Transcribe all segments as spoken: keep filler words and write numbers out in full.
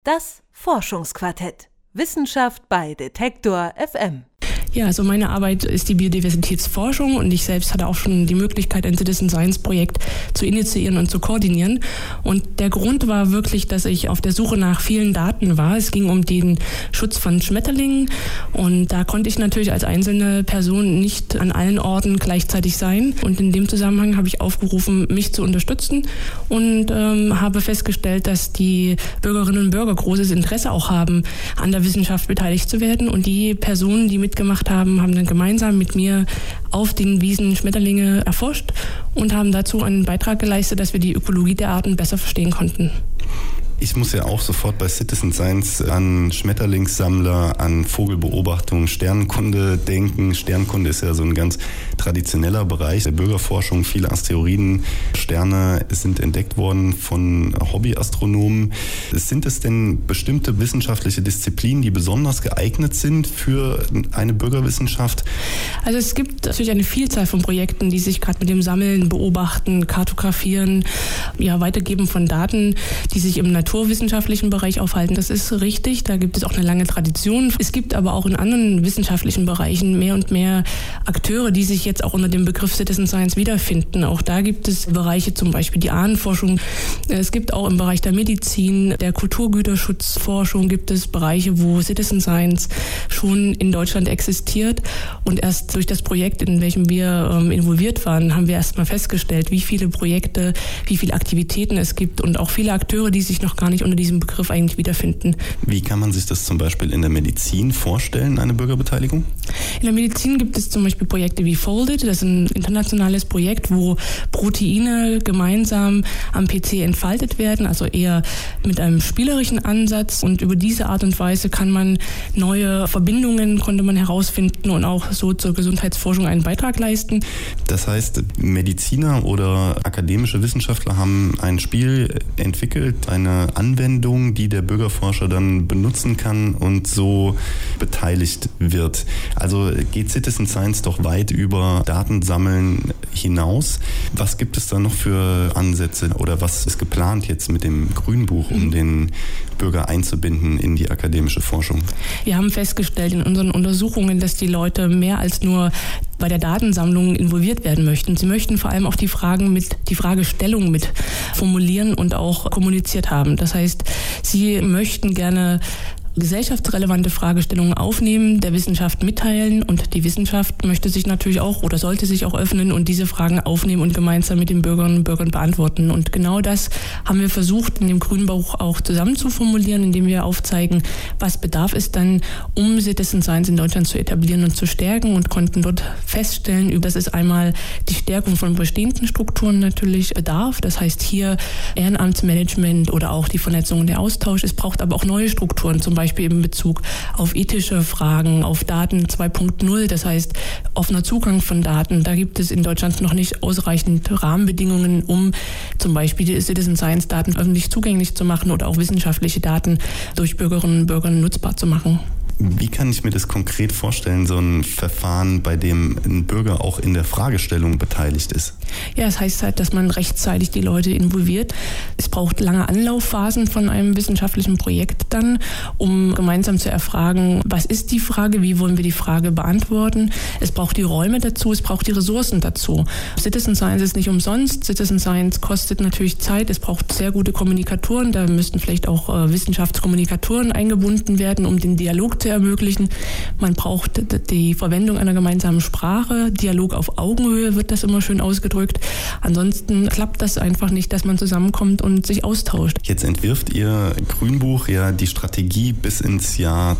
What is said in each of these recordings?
Das Forschungsquartett. Wissenschaft bei Detektor F M. Ja, also meine Arbeit ist die Biodiversitätsforschung und ich selbst hatte auch schon die Möglichkeit, ein Citizen Science Projekt zu initiieren und zu koordinieren. Und der Grund war wirklich, dass ich auf der Suche nach vielen Daten war. Es ging um den Schutz von Schmetterlingen und da konnte ich natürlich als einzelne Person nicht an allen Orten gleichzeitig sein. Und in dem Zusammenhang habe ich aufgerufen, mich zu unterstützen und ähm, habe festgestellt, dass die Bürgerinnen und Bürger großes Interesse auch haben, an der Wissenschaft beteiligt zu werden. Und die Personen, die mitgemacht haben, haben dann gemeinsam mit mir auf den Wiesen Schmetterlinge erforscht und haben dazu einen Beitrag geleistet, dass wir die Ökologie der Arten besser verstehen konnten. Ich muss ja auch sofort bei Citizen Science an Schmetterlingssammler, an Vogelbeobachtung, Sternenkunde denken. Sternenkunde ist ja so ein ganz traditioneller Bereich der Bürgerforschung. Viele Asteroiden, Sterne sind entdeckt worden von Hobbyastronomen. Sind es denn bestimmte wissenschaftliche Disziplinen, die besonders geeignet sind für eine Bürgerwissenschaft? Also es gibt natürlich eine Vielzahl von Projekten, die sich gerade mit dem Sammeln, Beobachten, Kartografieren, ja, Weitergeben von Daten, die sich im Natur naturwissenschaftlichen Bereich aufhalten. Das ist richtig, da gibt es auch eine lange Tradition. Es gibt aber auch in anderen wissenschaftlichen Bereichen mehr und mehr Akteure, die sich jetzt auch unter dem Begriff Citizen Science wiederfinden. Auch da gibt es Bereiche, zum Beispiel die Ahnenforschung. Es gibt auch im Bereich der Medizin, der Kulturgüterschutzforschung gibt es Bereiche, wo Citizen Science schon in Deutschland existiert. Und erst durch das Projekt, in welchem wir ähm, involviert waren, haben wir erst mal festgestellt, wie viele Projekte, wie viele Aktivitäten es gibt und auch viele Akteure, die sich noch gar nicht unter diesem Begriff eigentlich wiederfinden. Wie kann man sich das zum Beispiel in der Medizin vorstellen, eine Bürgerbeteiligung? In der Medizin gibt es zum Beispiel Projekte wie Folded, das ist ein internationales Projekt, wo Proteine gemeinsam am P C entfaltet werden, also eher mit einem spielerischen Ansatz, und über diese Art und Weise kann man neue Verbindungen, konnte man herausfinden und auch so zur Gesundheitsforschung einen Beitrag leisten. Das heißt, Mediziner oder akademische Wissenschaftler haben ein Spiel entwickelt, eine Anwendung, die der Bürgerforscher dann benutzen kann und so beteiligt wird. Also geht Citizen Science doch weit über Datensammeln hinaus. Was gibt es da noch für Ansätze oder was ist geplant jetzt mit dem Grünbuch, um den Bürger einzubinden in die akademische Forschung? Wir haben festgestellt in unseren Untersuchungen, dass die Leute mehr als nur bei der Datensammlung involviert werden möchten. Sie möchten vor allem auch die Fragen mit, die Fragestellung mit formulieren und auch kommuniziert haben. Das heißt, sie möchten gerne gesellschaftsrelevante Fragestellungen aufnehmen, der Wissenschaft mitteilen, und die Wissenschaft möchte sich natürlich auch oder sollte sich auch öffnen und diese Fragen aufnehmen und gemeinsam mit den Bürgerinnen und Bürgern beantworten. Und genau das haben wir versucht, in dem Grünbuch auch zusammen zu formulieren, indem wir aufzeigen, was bedarf es dann, um Citizen Science in Deutschland zu etablieren und zu stärken, und konnten dort feststellen, dass es einmal die Stärkung von bestehenden Strukturen natürlich bedarf. Das heißt hier Ehrenamtsmanagement oder auch die Vernetzung und der Austausch. Es braucht aber auch neue Strukturen, zum Beispiel Beispiel in Bezug auf ethische Fragen, auf Daten zwei Punkt null, das heißt offener Zugang von Daten. Da gibt es in Deutschland noch nicht ausreichend Rahmenbedingungen, um zum Beispiel die Citizen Science Daten öffentlich zugänglich zu machen oder auch wissenschaftliche Daten durch Bürgerinnen und Bürger nutzbar zu machen. Wie kann ich mir das konkret vorstellen, so ein Verfahren, bei dem ein Bürger auch in der Fragestellung beteiligt ist? Ja, es heißt halt, dass man rechtzeitig die Leute involviert. Es braucht lange Anlaufphasen von einem wissenschaftlichen Projekt dann, um gemeinsam zu erfragen, was ist die Frage, wie wollen wir die Frage beantworten. Es braucht die Räume dazu, es braucht die Ressourcen dazu. Citizen Science ist nicht umsonst. Citizen Science kostet natürlich Zeit, es braucht sehr gute Kommunikatoren. Da müssten vielleicht auch äh, Wissenschaftskommunikatoren eingebunden werden, um den Dialog zu ermöglichen. Man braucht die Verwendung einer gemeinsamen Sprache. Dialog auf Augenhöhe wird das immer schön ausgedrückt. Ansonsten klappt das einfach nicht, dass man zusammenkommt und sich austauscht. Jetzt entwirft Ihr Grünbuch ja die Strategie bis ins Jahr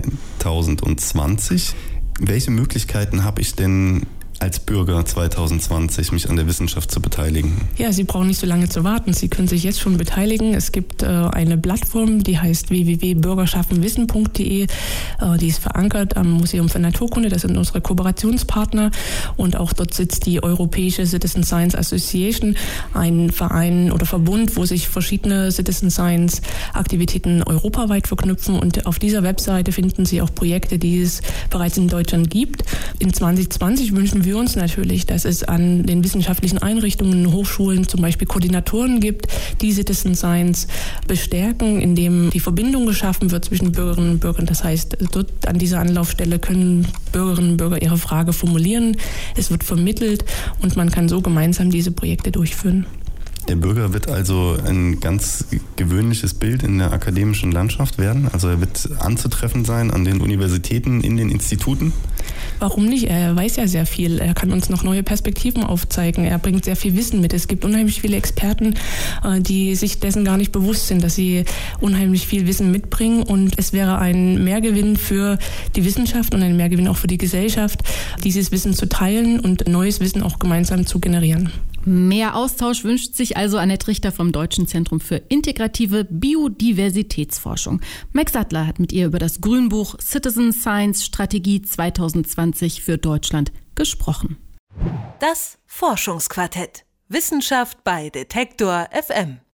zweitausendzwanzig. Welche Möglichkeiten habe ich denn als Bürger zwanzig zwanzig mich an der Wissenschaft zu beteiligen? Ja, Sie brauchen nicht so lange zu warten. Sie können sich jetzt schon beteiligen. Es gibt äh, eine Plattform, die heißt w w w punkt bürgerschaffenwissen punkt d e. Äh, die ist verankert am Museum für Naturkunde. Das sind unsere Kooperationspartner. Und auch dort sitzt die Europäische Citizen Science Association, ein Verein oder Verbund, wo sich verschiedene Citizen Science Aktivitäten europaweit verknüpfen. Und auf dieser Webseite finden Sie auch Projekte, die es bereits in Deutschland gibt. In zwanzig zwanzig wünschen wir wir uns natürlich, dass es an den wissenschaftlichen Einrichtungen, Hochschulen zum Beispiel Koordinatoren gibt, die Citizen Science bestärken, indem die Verbindung geschaffen wird zwischen Bürgerinnen und Bürgern. Das heißt, dort an dieser Anlaufstelle können Bürgerinnen und Bürger ihre Frage formulieren, es wird vermittelt und man kann so gemeinsam diese Projekte durchführen. Der Bürger wird also ein ganz gewöhnliches Bild in der akademischen Landschaft werden. Also er wird anzutreffen sein an den Universitäten, in den Instituten. Warum nicht? Er weiß ja sehr viel. Er kann uns noch neue Perspektiven aufzeigen. Er bringt sehr viel Wissen mit. Es gibt unheimlich viele Experten, die sich dessen gar nicht bewusst sind, dass sie unheimlich viel Wissen mitbringen. Und es wäre ein Mehrgewinn für die Wissenschaft und ein Mehrgewinn auch für die Gesellschaft, dieses Wissen zu teilen und neues Wissen auch gemeinsam zu generieren. Mehr Austausch wünscht sich also Annette Richter vom Deutschen Zentrum für integrative Biodiversitätsforschung. Mike Sattler hat mit ihr über das Grünbuch Citizen Science Strategie zwanzig zwanzig für Deutschland gesprochen. Das Forschungsquartett. Wissenschaft bei Detektor F M.